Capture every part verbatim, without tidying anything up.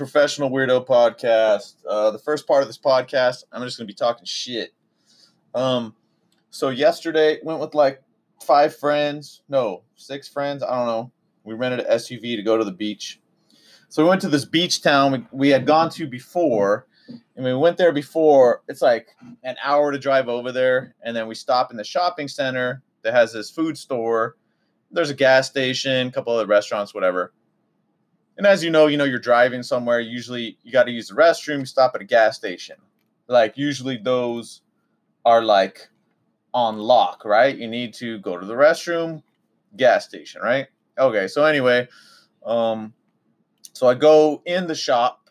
Professional Weirdo Podcast. Uh, the first part of this podcast, I'm just going to be talking shit. Um, so yesterday, went with like five friends. No, six friends. I don't know. We rented an S U V to go to the beach. So we went to this beach town we, we had gone to before. And we went there before. It's like an hour to drive over there. And then we stop in the shopping center that has this food store. There's a gas station, a couple of restaurants, whatever. And as you know, you know, you're driving somewhere. Usually you got to use the restroom, stop at a gas station. Like usually those are like on lock, right? You need to go to the restroom, gas station, right? Okay. So anyway, um, so I go in the shop.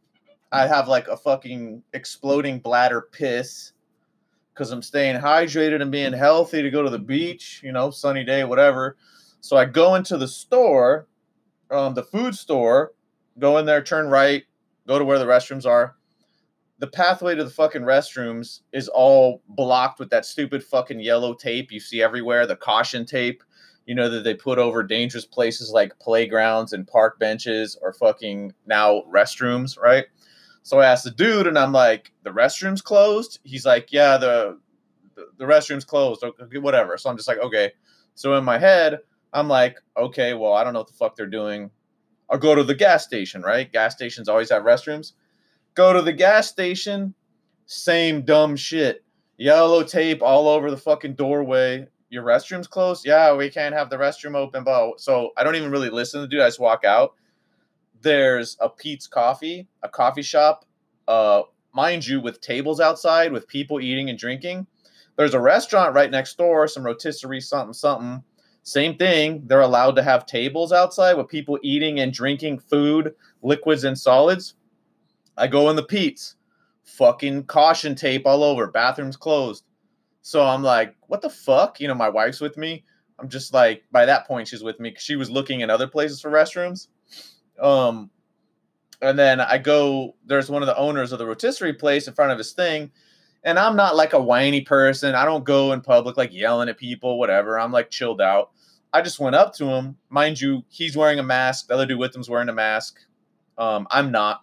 I have like a fucking exploding bladder piss because I'm staying hydrated and being healthy to go to the beach, you know, sunny day, whatever. So I go into the store. Um, the food store, go in there, turn right, go to where the restrooms are. The pathway to the fucking restrooms is all blocked with that stupid fucking yellow tape you see everywhere, the caution tape, you know, that they put over dangerous places like playgrounds and park benches or fucking now restrooms, right? So I asked the dude, and I'm like, the restroom's closed? He's like, yeah, the, the, the restroom's closed, okay, whatever. So I'm just like, okay. So in my head, I'm like, okay, well, I don't know what the fuck they're doing. I'll go to the gas station, right? Gas stations always have restrooms. Go to the gas station, same dumb shit. Yellow tape all over the fucking doorway. Your restroom's closed? Yeah, we can't have the restroom open. But so I don't even really listen to the dude. I just walk out. There's a Pete's Coffee, a coffee shop, uh, mind you, with tables outside with people eating and drinking. There's a restaurant right next door, some rotisserie something, something. Same thing. They're allowed to have tables outside with people eating and drinking food, liquids, and solids. I go in the Pete's. Fucking caution tape all over. Bathrooms closed. So I'm like, what the fuck? You know, my wife's with me. I'm just like, by that point, she's with me because she was looking in other places for restrooms. Um, and then I go, there's one of the owners of the rotisserie place in front of his thing. And I'm not like a whiny person. I don't go in public like yelling at people, whatever. I'm like chilled out. I just went up to him. Mind you, he's wearing a mask. The other dude with him's wearing a mask. Um, I'm not.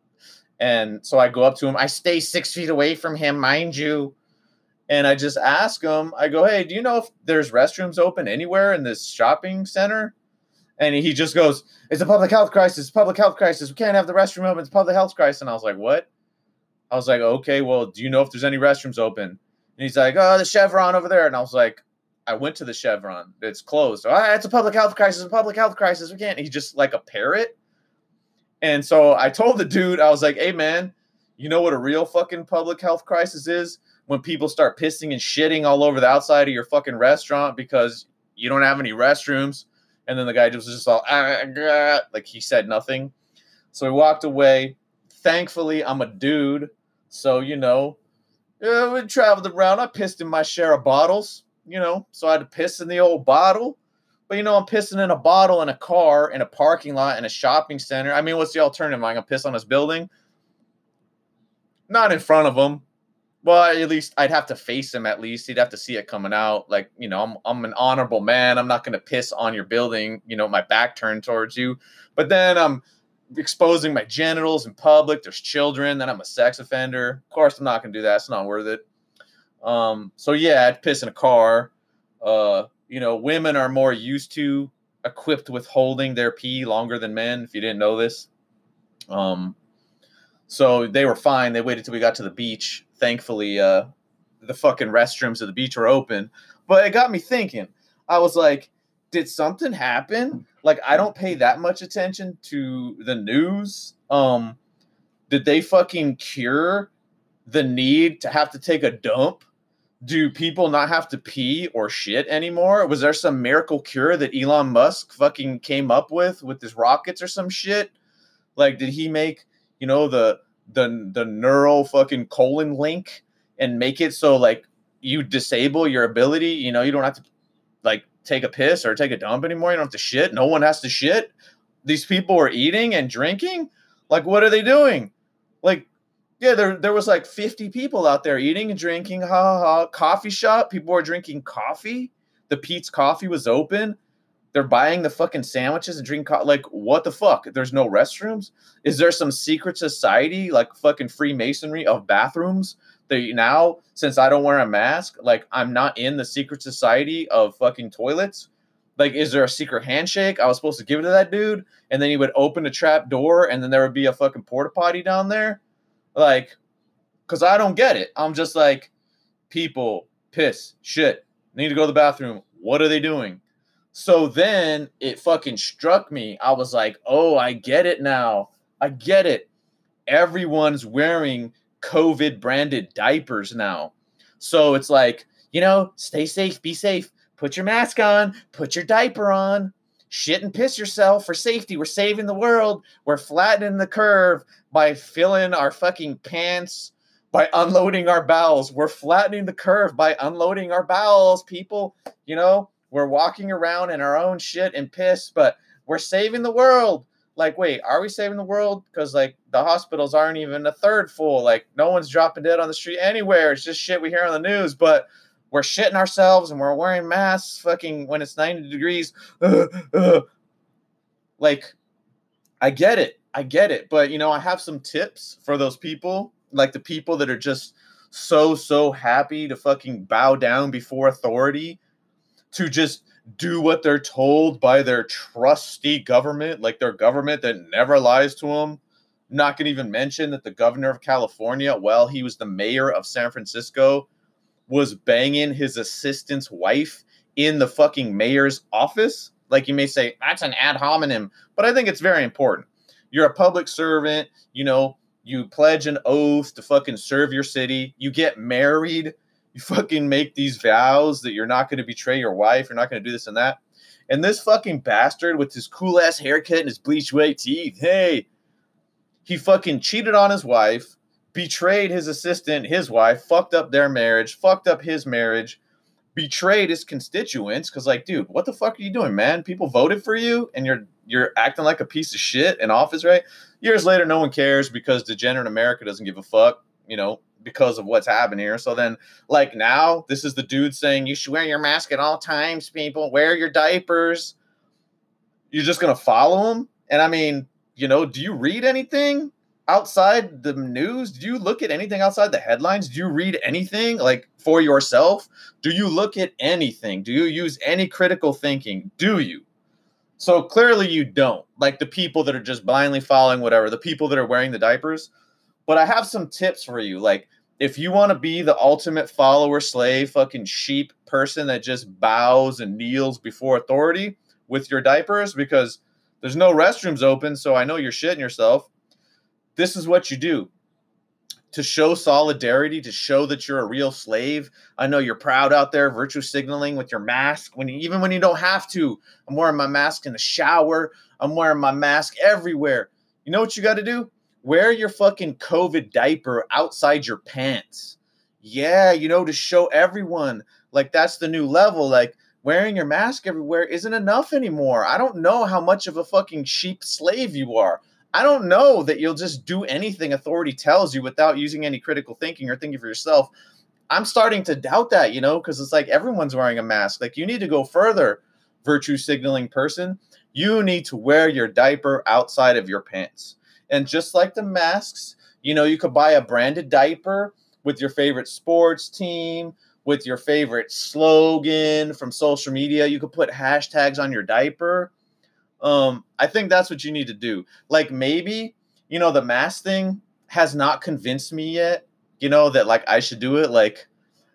And so I go up to him. I stay six feet away from him, mind you. And I just ask him, I go, hey, do you know if there's restrooms open anywhere in this shopping center? And he just goes, it's a public health crisis, public health crisis. We can't have the restroom open. It's a public health crisis. And I was like, what? I was like, okay, well, do you know if there's any restrooms open? And he's like, oh, the Chevron over there. And I was like, I went to the Chevron. It's closed. Oh, it's a public health crisis, a public health crisis. We can't. He's just like a parrot. And so I told the dude, I was like, hey, man, you know what a real fucking public health crisis is? When people start pissing and shitting all over the outside of your fucking restaurant because you don't have any restrooms. And then the guy just was just all, ah, ah, like he said nothing. So he walked away. Thankfully, I'm a dude. So, you know, yeah, we traveled around. I pissed in my share of bottles, you know, so I had to piss in the old bottle. But, you know, I'm pissing in a bottle in a car, in a parking lot, in a shopping center. I mean, what's the alternative? Am I going to piss on this building? Not in front of him. Well, at least I'd have to face him at least. He'd have to see it coming out. Like, you know, I'm I'm an honorable man. I'm not going to piss on your building, you know, my back turned towards you. But then I'm exposing my genitals in public. There's children. Then I'm a sex offender. Of course, I'm not going to do that. It's not worth it. Um, so, yeah, I'd piss in a car. Uh, you know, women are more used to, equipped with holding their pee longer than men, if you didn't know this. Um, so they were fine. They waited till we got to the beach. Thankfully, uh, the fucking restrooms of the beach were open. But it got me thinking. I was like, did something happen? Like, I don't pay that much attention to the news. Um, did they fucking cure the need to have to take a dump? Do people not have to pee or shit anymore? Was there some miracle cure that Elon Musk fucking came up with with his rockets or some shit? Like, did he make, you know, the the the neural fucking colon link and make it so like you disable your ability? You know, you don't have to like take a piss or take a dump anymore. You don't have to shit. No one has to shit. These people are eating and drinking. Like, what are they doing? Like, yeah, there there was like fifty people out there eating and drinking. Ha ha ha. Coffee shop. People were drinking coffee. The Pete's Coffee was open. They're buying the fucking sandwiches and drinking co- like what the fuck? There's no restrooms? Is there some secret society like fucking Freemasonry of bathrooms that you, now since I don't wear a mask, like I'm not in the secret society of fucking toilets? Like is there a secret handshake I was supposed to give to that dude and then he would open a trap door and then there would be a fucking porta potty down there? Like cuz I don't get it. I'm just like people piss shit. Need to go to the bathroom. What are they doing? So then it fucking struck me. I was like, oh, I get it now. I get it. Everyone's wearing COVID branded diapers now. So it's like, you know, stay safe, be safe. Put your mask on, put your diaper on. Shit and piss yourself for safety. We're saving the world. We're flattening the curve by filling our fucking pants, by unloading our bowels. We're flattening the curve by unloading our bowels, people. You know, we're walking around in our own shit and piss, but we're saving the world. Like, wait, are we saving the world? Because, like, the hospitals aren't even a third full. Like, no one's dropping dead on the street anywhere. It's just shit we hear on the news, but we're shitting ourselves and we're wearing masks fucking when it's ninety degrees. Uh, uh. Like, I get it. I get it. But, you know, I have some tips for those people. Like, the people that are just so, so happy to fucking bow down before authority, to just do what they're told by their trusty government, like their government that never lies to them. I'm not going to even mention that the governor of California, well, he was the mayor of San Francisco, was banging his assistant's wife in the fucking mayor's office. Like you may say, that's an ad hominem, but I think it's very important. You're a public servant, you know, you pledge an oath to fucking serve your city, you get married, you fucking make these vows that you're not going to betray your wife, you're not going to do this and that. And this fucking bastard with his cool ass haircut and his bleached white teeth, hey, he fucking cheated on his wife, betrayed his assistant, his wife, fucked up their marriage, fucked up his marriage, betrayed his constituents. Because, like, dude, what the fuck are you doing, man? People voted for you and you're you're acting like a piece of shit in office, right? Years later, no one cares because degenerate America doesn't give a fuck, you know, because of what's happened here. So then, like, now, this is the dude saying, you should wear your mask at all times, people. Wear your diapers. You're just going to follow him? And, I mean, you know, do you read anything outside the news? Do you look at anything outside the headlines? Do you read anything, like, for yourself? Do you look at anything? Do you use any critical thinking? Do you? So clearly you don't. Like the people that are just blindly following whatever, the people that are wearing the diapers. But I have some tips for you. Like, if you want to be the ultimate follower, slave, fucking sheep person that just bows and kneels before authority with your diapers because there's no restrooms open, so I know you're shitting yourself, this is what you do. To show solidarity, to show that you're a real slave. I know you're proud out there, virtue signaling with your mask, when you, even when you don't have to. I'm wearing my mask in the shower. I'm wearing my mask everywhere. You know what you got to do? Wear your fucking COVID diaper outside your pants. Yeah, you know, to show everyone. Like, that's the new level. Like, wearing your mask everywhere isn't enough anymore. I don't know how much of a fucking sheep slave you are. I don't know that you'll just do anything authority tells you without using any critical thinking or thinking for yourself. I'm starting to doubt that, you know, because it's like everyone's wearing a mask. Like, you need to go further, virtue signaling person. You need to wear your diaper outside of your pants. And just like the masks, you know, you could buy a branded diaper with your favorite sports team, with your favorite slogan from social media. You could put hashtags on your diaper. Um, I think that's what you need to do. Like, maybe, you know, the mask thing has not convinced me yet, you know, that like I should do it. Like,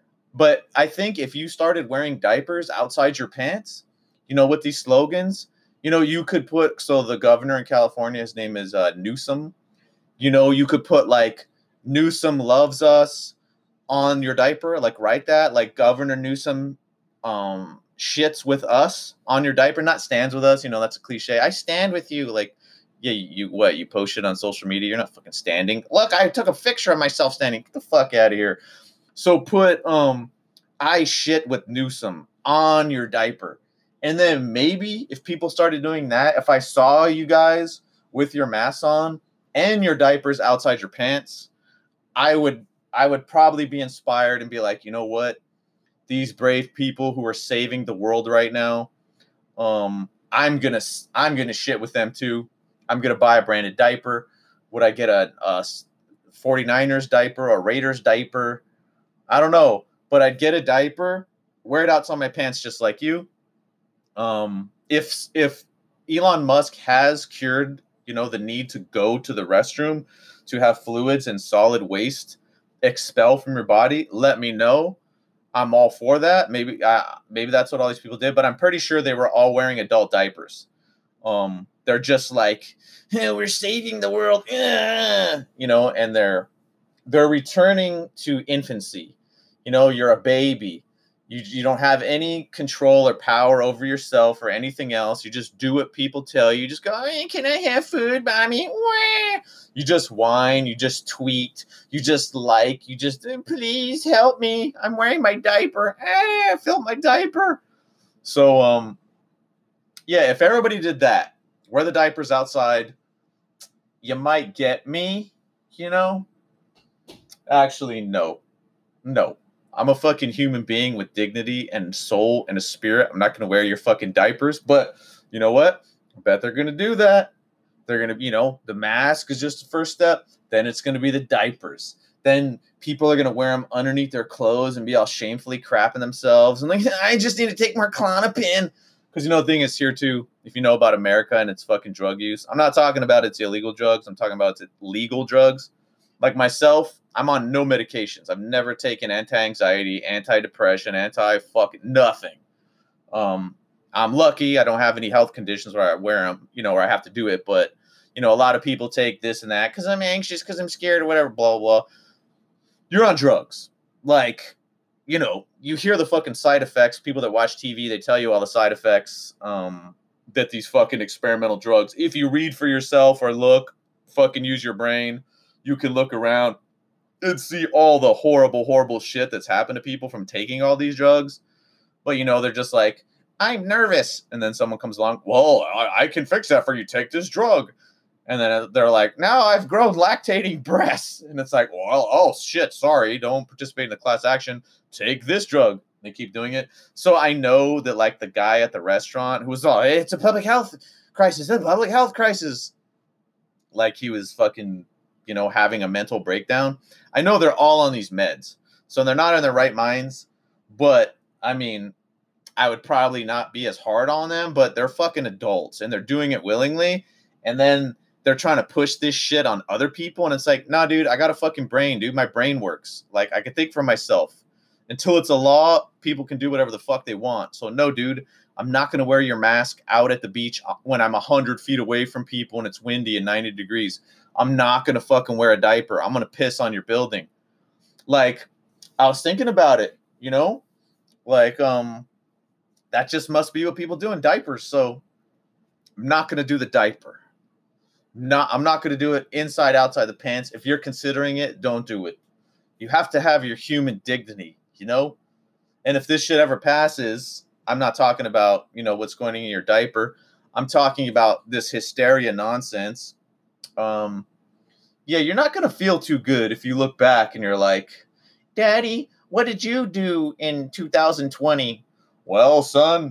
but I think if you started wearing diapers outside your pants, you know, with these slogans, you know, you could put, so the governor in California, his name is uh, Newsom. You know, you could put like Newsom loves us on your diaper, like write that, like Governor Newsom um, shits with us on your diaper, not stands with us. You know, that's a cliche. I stand with you. Like, yeah, you, you what? You post it on social media. You're not fucking standing. Look, I took a picture of myself standing. Get the fuck out of here. So put um, I shit with Newsom on your diaper. And then maybe if people started doing that, if I saw you guys with your masks on and your diapers outside your pants, I would I would probably be inspired and be like, you know what? These brave people who are saving the world right now, Um, I'm gonna I'm gonna shit with them too. I'm gonna buy a branded diaper. Would I get a, a forty-niners diaper, a Raiders diaper? I don't know, but I'd get a diaper, wear it outside my pants just like you. Um, if if Elon Musk has cured, you know, the need to go to the restroom to have fluids and solid waste expel from your body, let me know. I'm all for that. Maybe uh, maybe that's what all these people did, but I'm pretty sure they were all wearing adult diapers. Um, they're just like, hey, we're saving the world, yeah! You know, and they're they're returning to infancy. You know, you're a baby. You you don't have any control or power over yourself or anything else. You just do what people tell you. You just go, hey, can I have food, mommy? Wah! You just whine. You just tweet. You just like. You just, please help me. I'm wearing my diaper. Ah, fill my diaper. So, um, yeah, if everybody did that, wear the diapers outside, you might get me, you know? Actually, no. No. I'm a fucking human being with dignity and soul and a spirit. I'm not going to wear your fucking diapers. But you know what? I bet they're going to do that. They're going to, you know, the mask is just the first step. Then it's going to be the diapers. Then people are going to wear them underneath their clothes and be all shamefully crapping themselves. And like, I just need to take more Klonopin. Because, you know, the thing is here, too, if you know about America and its fucking drug use, I'm not talking about its illegal drugs. I'm talking about its legal drugs. Like myself, I'm on no medications. I've never taken anti-anxiety, anti-depression, anti-fucking nothing. Um, I'm lucky. I don't have any health conditions where I wear them, you know, where I have to do it. But, you know, a lot of people take this and that because I'm anxious, because I'm scared or whatever, blah, blah. You're on drugs. Like, you know, you hear the fucking side effects. People that watch T V, they tell you all the side effects um, that these fucking experimental drugs. If you read for yourself or look, fucking use your brain, you can look around and see all the horrible, horrible shit that's happened to people from taking all these drugs. But, you know, they're just like, I'm nervous. And then someone comes along, well, I, I can fix that for you. Take this drug. And then they're like, now I've grown lactating breasts. And it's like, well, oh, shit, sorry. Don't participate in the class action. Take this drug. They keep doing it. So I know that, like, the guy at the restaurant who was all, hey, it's a public health crisis. It's a public health crisis. Like, he was fucking, you know, having a mental breakdown. I know they're all on these meds. So they're not in their right minds. But, I mean, I would probably not be as hard on them. But they're fucking adults. And they're doing it willingly. And then they're trying to push this shit on other people. And it's like, nah, dude, I got a fucking brain, dude. My brain works. Like, I can think for myself. Until it's a law, people can do whatever the fuck they want. So, no, dude, I'm not going to wear your mask out at the beach when I'm one hundred feet away from people and it's windy and ninety degrees. I'm not going to fucking wear a diaper. I'm going to piss on your building. Like, I was thinking about it, you know? Like, um, that just must be what people do in diapers. So, I'm not going to do the diaper. Not, I'm not going to do it inside, outside the pants. If you're considering it, don't do it. You have to have your human dignity, you know? And if this shit ever passes, I'm not talking about, you know, what's going in your diaper. I'm talking about this hysteria nonsense. Um, yeah, you're not going to feel too good if you look back and you're like, Daddy, what did you do in two thousand twenty? Well, son,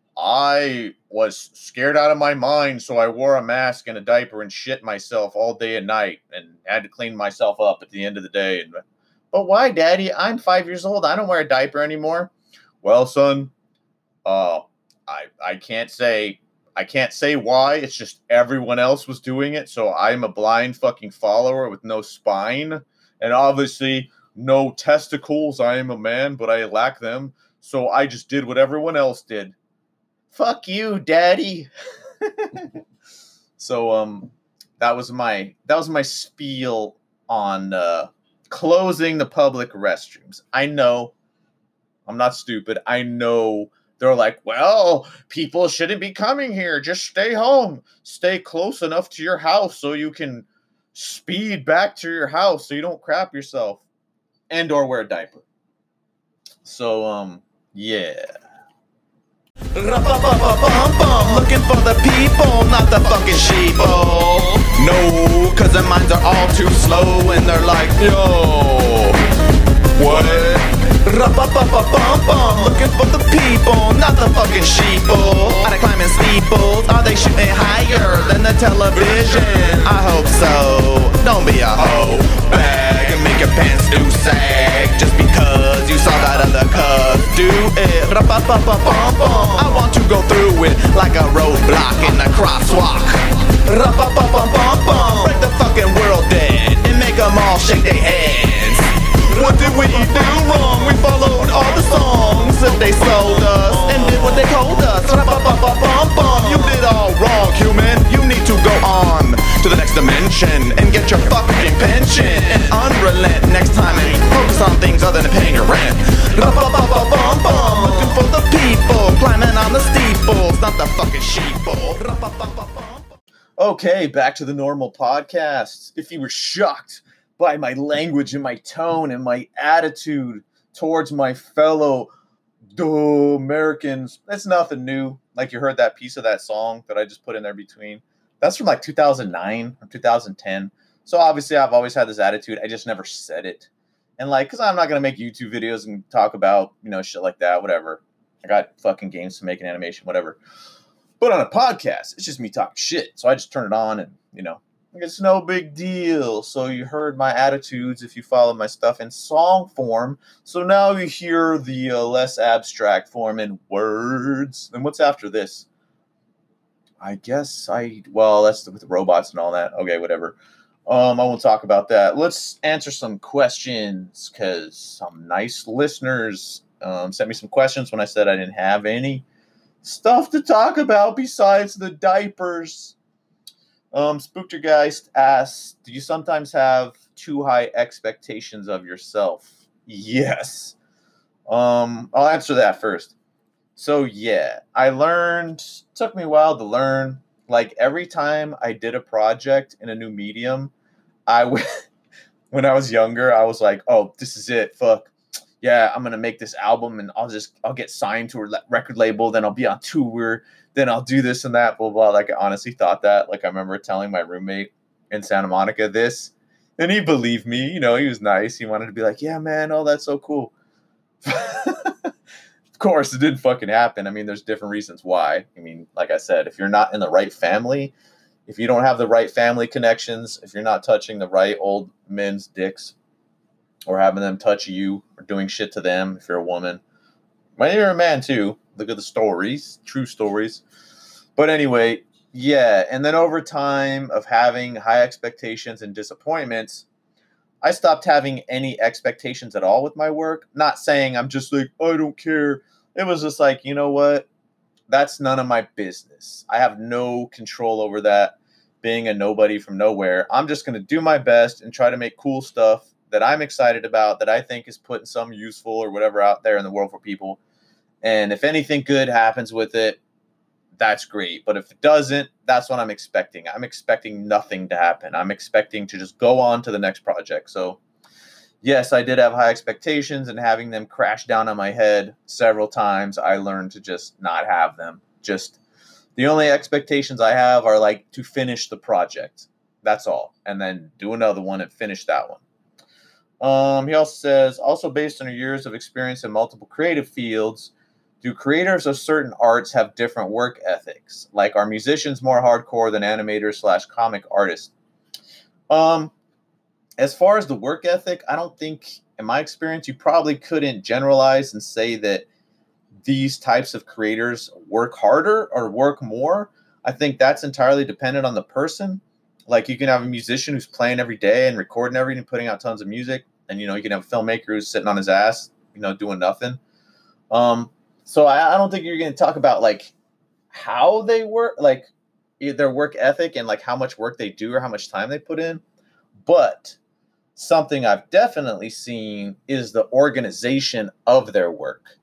I was scared out of my mind, so I wore a mask and a diaper and shit myself all day and night and had to clean myself up at the end of the day. And, but why, Daddy? I'm five years old. I don't wear a diaper anymore. Well, son, uh, I I can't say I can't say why. It's just everyone else was doing it, so I'm a blind fucking follower with no spine and obviously no testicles. I am a man, but I lack them, so I just did what everyone else did. Fuck you, Daddy. So um, that was my that was my spiel on uh, closing the public restrooms. I know, I'm not stupid. I know they're like, well, people shouldn't be coming here. Just stay home. Stay close enough to your house so you can speed back to your house so you don't crap yourself, and or wear a diaper. So um, yeah. Looking for the people, not the fucking sheeple. No, cause their minds are all too slow and they're like, yo, what? Ra-ba-ba-ba-bum-bum. Looking for the people, not the fucking sheeple. Are they climbing steeples? Are they shooting higher than the television? I hope so. Don't be a hoe bag and make your pants do sag just because you saw that other cuz do it. Ra-ba-ba-ba-bum-bum. I want to go through it like a roadblock in a crosswalk. Ra-ba-ba-bum-bum-bum. Break the fucking world dead and make them all shake their heads. What did we do wrong? We followed all the songs that they sold us and did what they told us. Ra-ba-ba-ba-bum-bum. You did all wrong, human. You need to go on to the next dimension and get your fucking pension and unrelent next time and focus on things other than paying your rent. Ra-ba-ba-ba-bum-bum. Looking for the people climbing on the steeples, not the fucking sheeple. Ra-ba-ba-ba-bum. Okay, back to the normal podcast. If you were shocked by my language and my tone and my attitude towards my fellow duh, Americans, that's nothing new. Like you heard that piece of that song that I just put in there between. That's from like two thousand nine or two thousand ten. So obviously I've always had this attitude. I just never said it. And like, because I'm not going to make YouTube videos and talk about, you know, shit like that, whatever. I got fucking games to make an animation, whatever. But on a podcast, it's just me talking shit. So I just turn it on and, you know, it's no big deal. So you heard my attitudes if you follow my stuff in song form. So now you hear the uh, less abstract form in words. And what's after this? I guess I, well, that's with the robots and all that. Okay, whatever. Um, I won't talk about that. Let's answer some questions because some nice listeners um, sent me some questions when I said I didn't have any stuff to talk about besides the diapers. Um, Spooktergeist asks, do you sometimes have too high expectations of yourself? Yes. Um, I'll answer that first. So yeah, I learned, took me a while to learn, like every time I did a project in a new medium, I w- when I was younger, I was like, oh, this is it, fuck. Yeah, I'm going to make this album and I'll just, I'll get signed to a record label, then I'll be on tour, then I'll do this and that, blah, blah. Like, I honestly thought that. Like, I remember telling my roommate in Santa Monica this, and he believed me. You know, he was nice. He wanted to be like, yeah, man, oh, that's so cool. Of course, it didn't fucking happen. I mean, there's different reasons why. I mean, like I said, if you're not in the right family, if you don't have the right family connections, if you're not touching the right old men's dicks, or having them touch you, or doing shit to them if you're a woman. Maybe you're a man too. Look at the stories, true stories. But anyway, yeah. And then over time of having high expectations and disappointments, I stopped having any expectations at all with my work. Not saying I'm just like, I don't care. It was just like, you know what? That's none of my business. I have no control over that, being a nobody from nowhere. I'm just going to do my best and try to make cool stuff that I'm excited about, that I think is putting some useful or whatever out there in the world for people. And if anything good happens with it, that's great. But if it doesn't, that's what I'm expecting. I'm expecting nothing to happen. I'm expecting to just go on to the next project. So yes, I did have high expectations, and having them crash down on my head several times, I learned to just not have them. Just the only expectations I have are like to finish the project. That's all. And then do another one and finish that one. Um, he also says, also based on your years of experience in multiple creative fields, do creators of certain arts have different work ethics? Like, are musicians more hardcore than animators slash comic artists? Um, as far as the work ethic, I don't think, in my experience, you probably couldn't generalize and say that these types of creators work harder or work more. I think that's entirely dependent on the person. Like, you can have a musician who's playing every day and recording everything, putting out tons of music. And, you know, you can have a filmmaker who's sitting on his ass, you know, doing nothing. Um, so I, I don't think you're going to talk about, like, how they work, like, their work ethic and, like, how much work they do or how much time they put in. But something I've definitely seen is the organization of their work.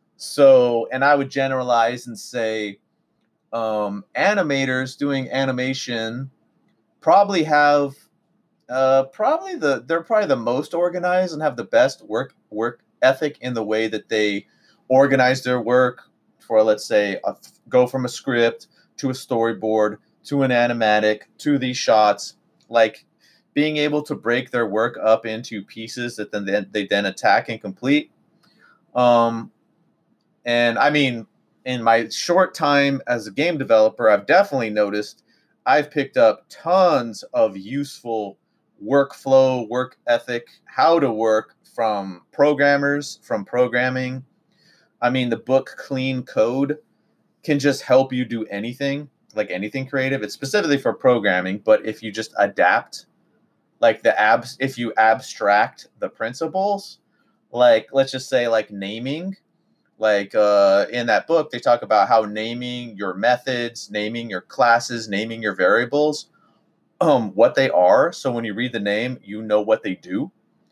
So, and I would generalize and say um, animators doing animation probably have uh, probably the they're probably the most organized and have the best work work ethic in the way that they organize their work for, let's say, a, go from a script to a storyboard to an animatic to these shots, like being able to break their work up into pieces that then they then attack and complete. Um, and I mean, in my short time as a game developer, I've definitely noticed I've picked up tons of useful workflow, work ethic, how to work from programmers, from programming. I mean, the book Clean Code can just help you do anything, like anything creative. It's specifically for programming, but if you just adapt, like the abs, if you abstract the principles, like let's just say like naming, like uh, in that book, they talk about how naming your methods, naming your classes, naming your variables, um, what they are. So when you read the name, you know what they do.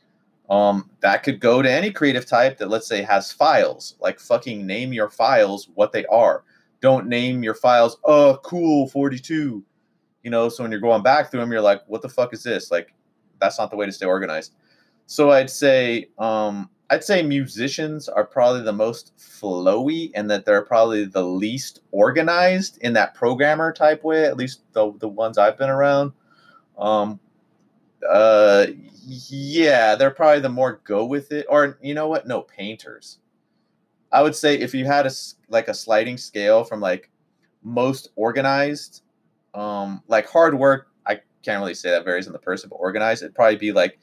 Um, that could go to any creative type that, let's say, has files. Like fucking name your files what they are. Don't name your files, oh, cool, forty-two. You know, so when you're going back through them, you're like, what the fuck is this? Like, that's not the way to stay organized. So I'd say, um, I'd say musicians are probably the most flowy, and that they're probably the least organized in that programmer type way, at least the, the ones I've been around. Um, uh, yeah, they're probably the more go with it. Or you know what? No, painters. I would say if you had a like a sliding scale from like most organized, um, like hard work, I can't really say that varies in the person, but organized, it'd probably be like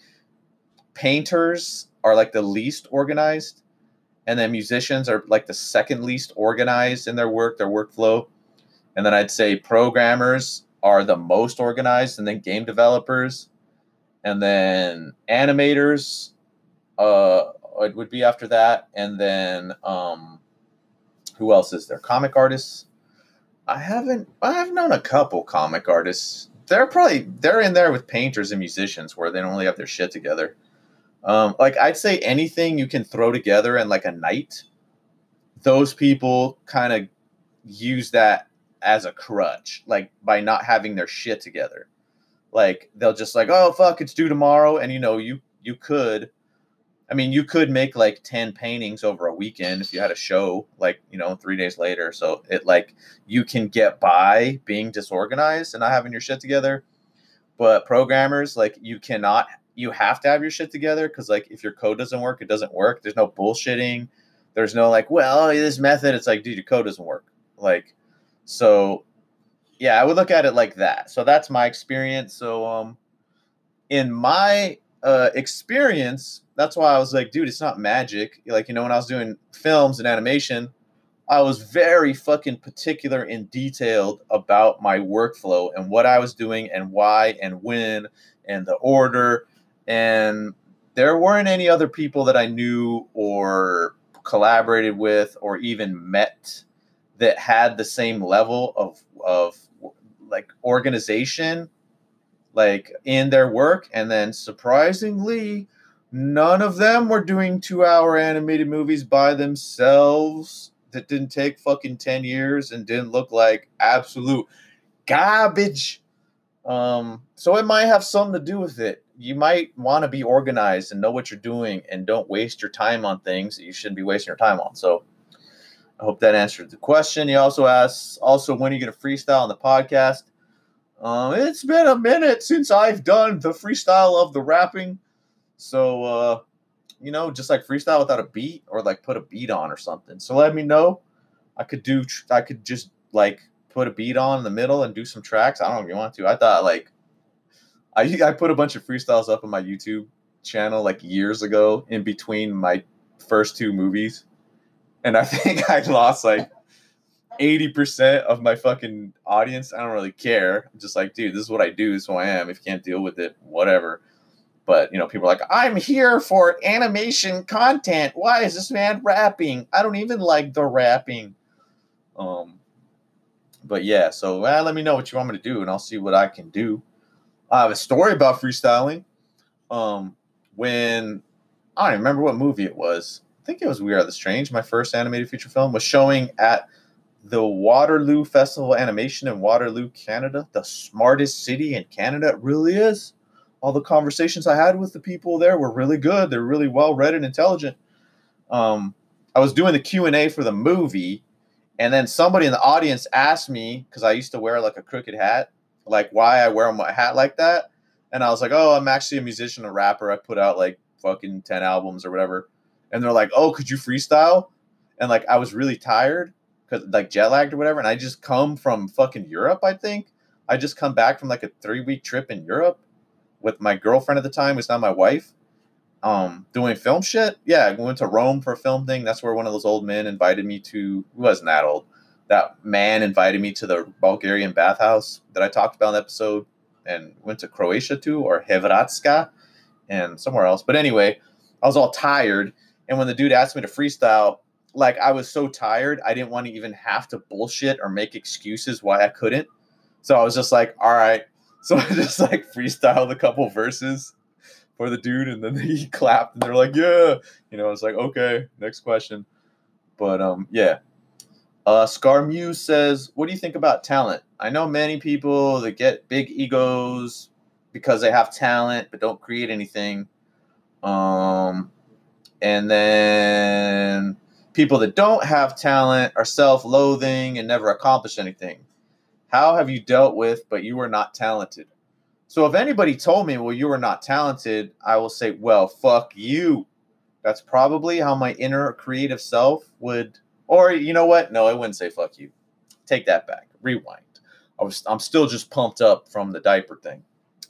painters are like the least organized, and then musicians are like the second least organized in their work, their workflow. And then I'd say programmers are the most organized, and then game developers, and then animators uh, it would be after that. And then um, who else is there? Comic artists. I haven't. I've known a couple comic artists. They're probably they're in there with painters and musicians where they don't really have their shit together. Um, like I'd say anything you can throw together in like a night, those people kind of use that as a crutch, like by not having their shit together. Like they'll just like, oh fuck, it's due tomorrow, and you know you you could, I mean you could make like ten paintings over a weekend if you had a show, like you know three days later. So it like you can get by being disorganized and not having your shit together. But programmers, like you cannot. You have to have your shit together because, like, if your code doesn't work, it doesn't work. There's no bullshitting. There's no, like, well, this method. It's like, dude, your code doesn't work. Like, so, yeah, I would look at it like that. So that's my experience. So, um, in my uh, experience, that's why I was like, dude, it's not magic. Like, you know, when I was doing films and animation, I was very fucking particular and detailed about my workflow and what I was doing and why and when and the order. And there weren't any other people that I knew or collaborated with or even met that had the same level of of like organization like in their work. And then surprisingly, none of them were doing two-hour animated movies by themselves that didn't take fucking ten years and didn't look like absolute garbage. Um, so it might have something to do with it. You might want to be organized and know what you're doing and don't waste your time on things that you shouldn't be wasting your time on. So I hope that answered the question. He also asks, also, when are you going to freestyle on the podcast? Um, it's been a minute since I've done the freestyle of the rapping. So, uh, you know, just like freestyle without a beat or like put a beat on or something. So let me know. I could do, I could just like put a beat on in the middle and do some tracks. I don't know if you want to. I thought like, I I put a bunch of freestyles up on my YouTube channel like years ago in between my first two movies. And I think I lost like eighty percent of my fucking audience. I don't really care. I'm just like, dude, this is what I do. This is who I am. If you can't deal with it, whatever. But, you know, people are like, I'm here for animation content. Why is this man rapping? I don't even like the rapping. Um, But yeah, so well, let me know what you want me to do, and I'll see what I can do. I have a story about freestyling. Um, when, I don't even remember what movie it was. I think it was We Are the Strange. My first animated feature film was showing at the Waterloo Festival of Animation in Waterloo, Canada. The smartest city in Canada. It really is. All the conversations I had with the people there were really good. They're really well-read and intelligent. Um, I was doing the Q and A for the movie, and then somebody in the audience asked me, because I used to wear like a crooked hat, like why I wear my hat like that. And I was like, oh, I'm actually a musician, a rapper. I put out like fucking ten albums or whatever. and they're like, "Oh, could you freestyle?" And like I was really tired because like jet lagged or whatever, and I just come from fucking Europe. I think I just come back from like a three week trip in Europe with my girlfriend at the time, who's now my wife. Um, doing film shit. Yeah, we went to Rome for a film thing. That's where one of those old men invited me to. He wasn't that old. That man invited me to the Bulgarian bathhouse that I talked about in the episode, and went to Croatia too, or Hrvatska, and somewhere else. But anyway, I was all tired, and when the dude asked me to freestyle, like I was so tired, I didn't want to even have to bullshit or make excuses why I couldn't. So I was just like, all right. So I just like freestyled a couple verses for the dude, and then he clapped, and they're like, yeah. You know, I was like, okay, next question. But um, yeah. Uh, Scar Muse says, what do you think about talent? I know many people that get big egos because they have talent but don't create anything. Um, and then people that don't have talent are self-loathing and never accomplish anything. How have you dealt with, but you were not talented? So if anybody told me, well, you were not talented, I will say, well, fuck you. That's probably how my inner creative self would, or you know what? No, I wouldn't say fuck you. Take that back. Rewind. I was, I'm still just pumped up from the diaper thing.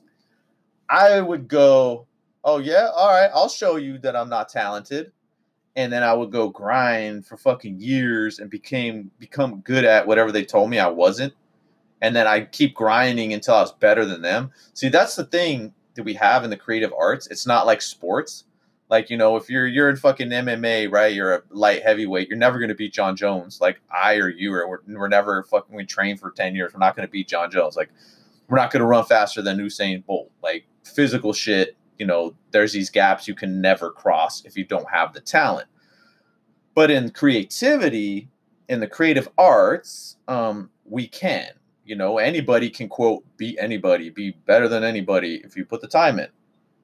I would go, oh yeah, all right, I'll show you that I'm not talented. And then I would go grind for fucking years and became become good at whatever they told me I wasn't. And then I keep grinding until I was better than them. See, that's the thing that we have in the creative arts. It's not like sports. Like, you know, if you're you're in fucking M M A, right? You're a light heavyweight. You're never going to beat John Jones. Like I or you, or we're, we're never fucking, we train for ten years. We're not going to beat John Jones. Like we're not going to run faster than Usain Bolt. Like physical shit, you know, there's these gaps you can never cross if you don't have the talent. But in creativity, in the creative arts, um, we can. You know, anybody can, quote, beat anybody, be better than anybody if you put the time in.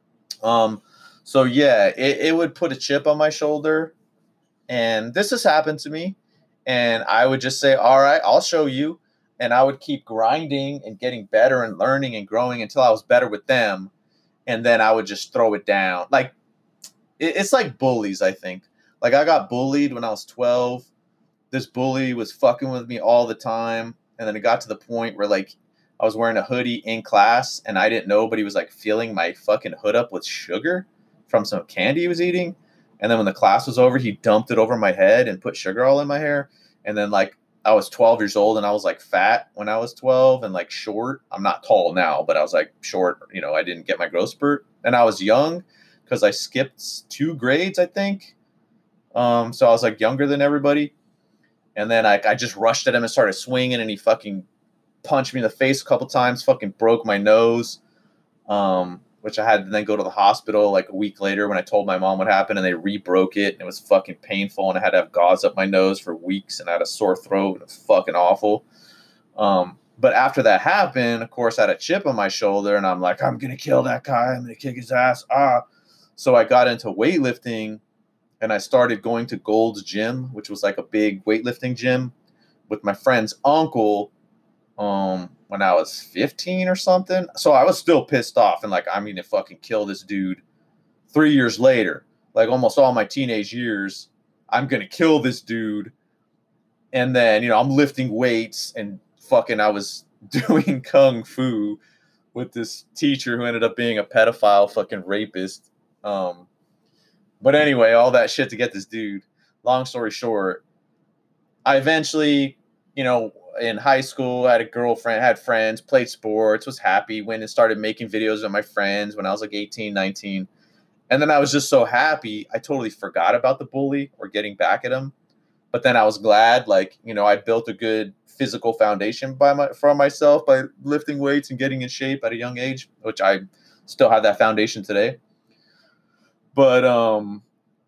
Um, so, yeah, it, it would put a chip on my shoulder. And this has happened to me. And I would just say, all right, I'll show you. And I would keep grinding and getting better and learning and growing until I was better with them. And then I would just throw it down. Like, it, it's like bullies, I think. Like, I got bullied when I was twelve. This bully was fucking with me all the time. And then it got to the point where, like, I was wearing a hoodie in class, and I didn't know, but he was, like, filling my fucking hood up with sugar from some candy he was eating. And then when the class was over, he dumped it over my head and put sugar all in my hair. And then, like, I was twelve years old, and I was, like, fat when I was twelve and, like, short. I'm not tall now, but I was, like, short. You know, I didn't get my growth spurt. And I was young because I skipped two grades, I think. Um, so I was, like, younger than everybody. And then I, I just rushed at him and started swinging, and he fucking punched me in the face a couple times, fucking broke my nose, um, which I had to then go to the hospital like a week later when I told my mom what happened, and they re-broke it, and it was fucking painful, and I had to have gauze up my nose for weeks, and I had a sore throat. It was fucking awful. Um, but after that happened, of course, I had a chip on my shoulder, and I'm like, I'm going to kill that guy. I'm going to kick his ass. Ah. So I got into weightlifting. And I started going to Gold's Gym, which was like a big weightlifting gym, with my friend's uncle um, when I was fifteen or something. So I was still pissed off and like, I'm going to fucking kill this dude three years later. Like almost all my teenage years, I'm going to kill this dude. And then, you know, I'm lifting weights and fucking I was doing kung fu with this teacher who ended up being a pedophile fucking rapist. Um But anyway, all that shit to get this dude. Long story short, I eventually, you know, in high school, I had a girlfriend, had friends, played sports, was happy, went and started making videos with my friends when I was like eighteen, nineteen. And then I was just so happy, I totally forgot about the bully or getting back at him. But then I was glad, like, you know, I built a good physical foundation by my for myself by lifting weights and getting in shape at a young age, which I still have that foundation today. But, um,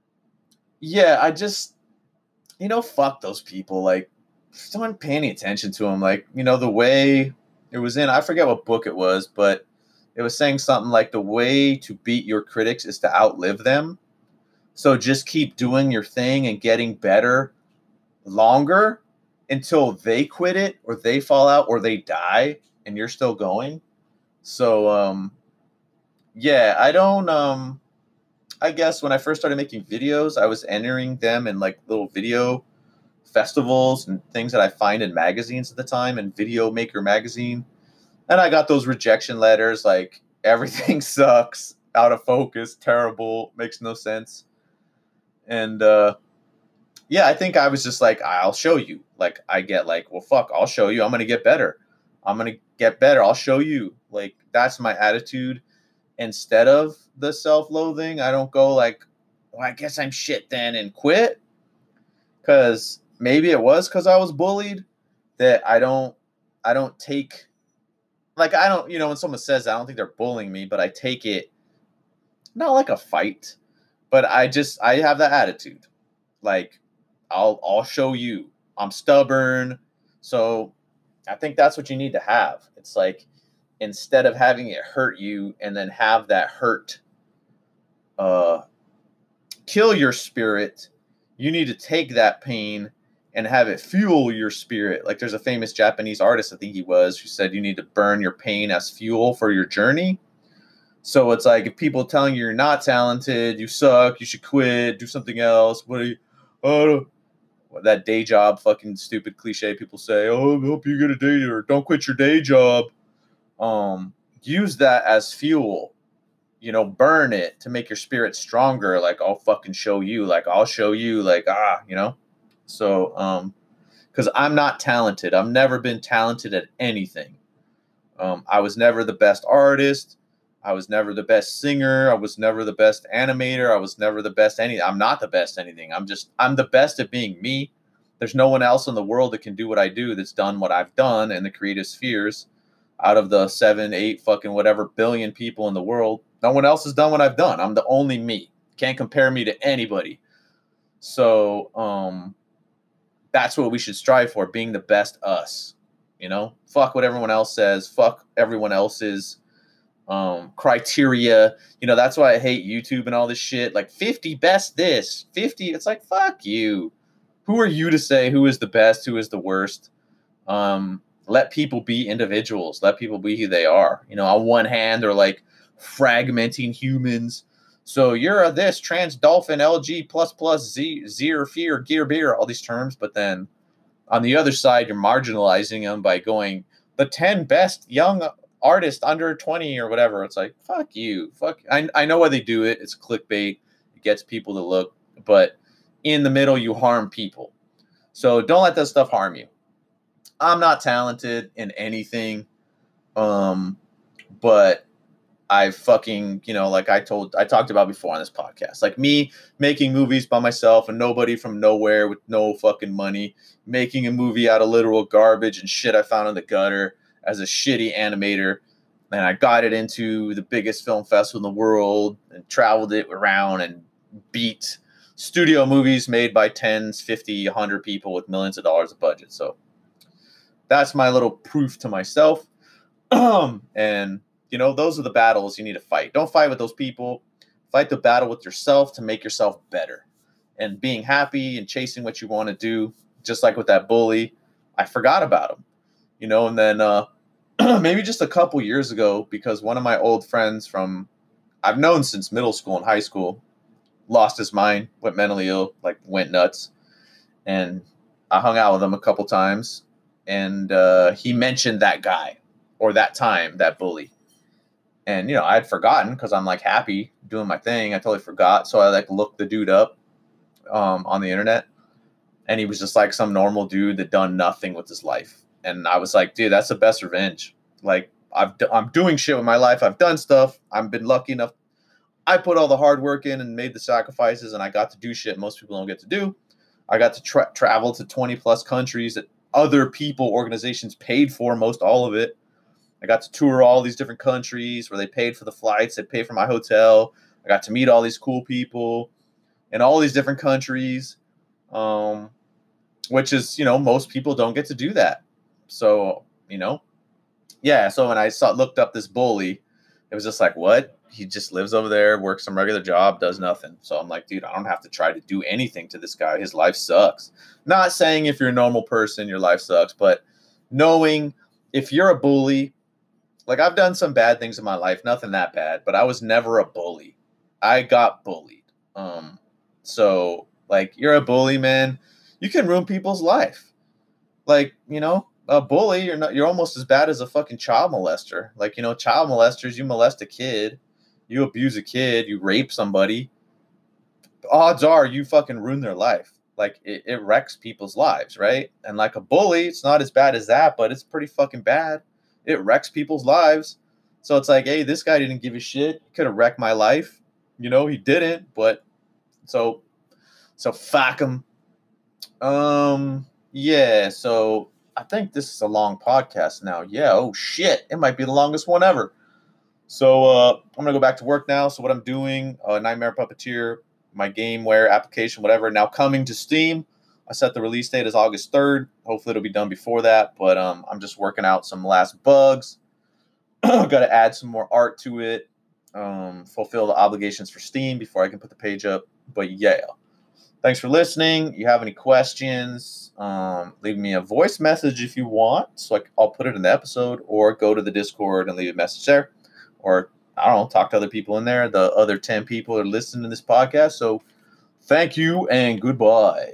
yeah, I just, you know, fuck those people. Like, just don't pay any attention to them. Like, you know, the way it was in, I forget what book it was, but it was saying something like the way to beat your critics is to outlive them. So just keep doing your thing and getting better longer until they quit it or they fall out or they die and you're still going. So, um, yeah, I don't, um, I guess when I first started making videos, I was entering them in like little video festivals and things that I find in magazines at the time, and Video Maker magazine. And I got those rejection letters like everything sucks, out of focus, terrible, makes no sense. And uh, yeah, I think I was just like, I'll show you. Like I get like, well, fuck, I'll show you. I'm gonna get better. I'm gonna get better. I'll show you. Like that's my attitude. Instead of the self-loathing, I don't go like, well, I guess I'm shit then and quit. Because maybe it was because I was bullied that I don't, I don't take, like, I don't, you know, when someone says that, I don't think they're bullying me, but I take it not like a fight, but I just, I have that attitude. Like, I'll, I'll show you. I'm stubborn. So I think that's what you need to have. It's like, instead of having it hurt you and then have that hurt uh, kill your spirit, you need to take that pain and have it fuel your spirit. Like there's a famous Japanese artist, I think he was, who said you need to burn your pain as fuel for your journey. So it's like if people telling you you're not talented, you suck, you should quit, do something else. What are you? Oh, that day job, fucking stupid cliche people say. Oh, I hope you get a day or don't quit your day job. Um, use that as fuel, you know, burn it to make your spirit stronger. Like, I'll fucking show you, like, I'll show you, like, ah, you know? So, um, cause I'm not talented. I've never been talented at anything. Um, I was never the best artist. I was never the best singer. I was never the best animator. I was never the best any, I'm not the best anything. I'm just, I'm the best at being me. There's no one else in the world that can do what I do that's done what I've done in the creative spheres. Out of the seven, eight, fucking whatever billion people in the world, no one else has done what I've done. I'm the only me. Can't compare me to anybody. So um, that's what we should strive for, being the best us. You know, fuck what everyone else says. Fuck everyone else's um, criteria. You know, that's why I hate YouTube and all this shit. Like fifty best this, fifty. It's like, fuck you. Who are you to say who is the best, who is the worst? Um, Let people be individuals. Let people be who they are. You know, on one hand, they're like fragmenting humans. So you're a this trans dolphin L G plus plus Z zero fear gear beer, all these terms. But then on the other side, you're marginalizing them by going the ten best young artists under twenty or whatever. It's like, fuck you. Fuck. I, I know why they do it. It's clickbait. It gets people to look. But in the middle, you harm people. So don't let that stuff harm you. I'm not talented in anything, um, but I fucking, you know, like I told, I talked about before on this podcast, like me making movies by myself and nobody from nowhere with no fucking money, making a movie out of literal garbage and shit I found in the gutter as a shitty animator. And I got it into the biggest film festival in the world and traveled it around and beat studio movies made by tens, fifty, one hundred people with millions of dollars of budget. So that's my little proof to myself. And, you know, those are the battles you need to fight. Don't fight with those people. Fight the battle with yourself to make yourself better. And being happy and chasing what you want to do, just like with that bully, I forgot about him. You know, and then uh, maybe just a couple years ago, because one of my old friends from, I've known since middle school and high school, lost his mind, went mentally ill, like went nuts. And I hung out with him a couple times. And uh, he mentioned that guy or that time, that bully. And, you know, I had forgotten because I'm like happy doing my thing. I totally forgot. So I like looked the dude up um, on the internet. And he was just like some normal dude that done nothing with his life. And I was like, dude, that's the best revenge. Like I've d- I'm doing shit with my life. I've done stuff. I've been lucky enough. I put all the hard work in and made the sacrifices. And I got to do shit most people don't get to do. I got to tra- travel to twenty plus countries that other people, organizations paid for most all of it. I got to tour all these different countries where they paid for the flights. They paid for my hotel. I got to meet all these cool people in all these different countries, um, which is, you know, most people don't get to do that. So, you know, yeah. So when I saw looked up this bully, it was just like, what? He just lives over there, works some regular job, does nothing. So I'm like, dude, I don't have to try to do anything to this guy. His life sucks. Not saying if you're a normal person, your life sucks, but knowing if you're a bully, like I've done some bad things in my life, nothing that bad, but I was never a bully. I got bullied. Um, so like you're a bully, man. You can ruin people's life. Like, you know, a bully, you're not you're almost as bad as a fucking child molester. Like, you know, child molesters, you molest a kid, you abuse a kid, you rape somebody. Odds are you fucking ruin their life. Like it, it wrecks people's lives, right? And like a bully, it's not as bad as that, but it's pretty fucking bad. It wrecks people's lives. So it's like, hey, this guy didn't give a shit. He could have wrecked my life. You know, he didn't, but so so fuck him. Um yeah, so I think this is a long podcast now. Yeah, oh shit. It might be the longest one ever. So uh I'm gonna go back to work now. So what I'm doing, uh Nightmare Puppeteer, my GameWare application, whatever, now coming to Steam. I set the release date as August third. Hopefully it'll be done before that, but um, I'm just working out some last bugs. Got to add some more art to it, um, fulfill the obligations for Steam before I can put the page up. But yeah, thanks for listening. You have any questions, um, leave me a voice message if you want, so I, I'll put it in the episode, or go to the Discord and leave a message there, or I don't know, talk to other people in there. The other ten people are listening to this podcast. So thank you and goodbye.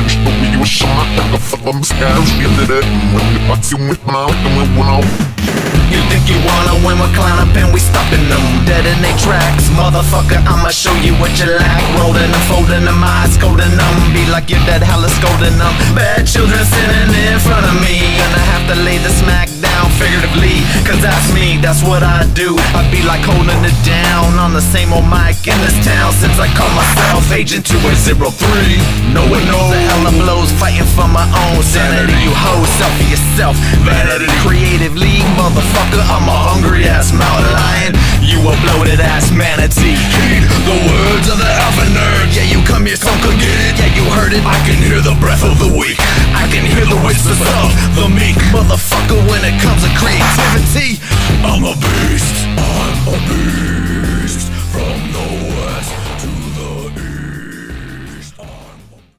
You think you wanna win, we're climb up and we stopping them. Detonate tracks, motherfucker, I'ma show you what you lack. Rolling them, folding them, eyes scolding them. Be like your dad, hella scolding them. Bad children sitting in front of me. Gonna have to lay the smack down figuratively, cause that's me, that's what I do. I be like holding it down on the same old mic in this town since I call myself Agent two eight zero three. No one knows the hella blows, fighting for my own sanity. You hoes, selfie yourself, vanity. Creative league, motherfucker, I'm a hungry ass mountain lion. You a bloated ass manatee. Heed the words of the alpha nerd. Yeah, you come here, some could get it. Yeah, you heard it. I can hear the breath of the weak. I can hear the whispers of the meek. Motherfucker, when it comes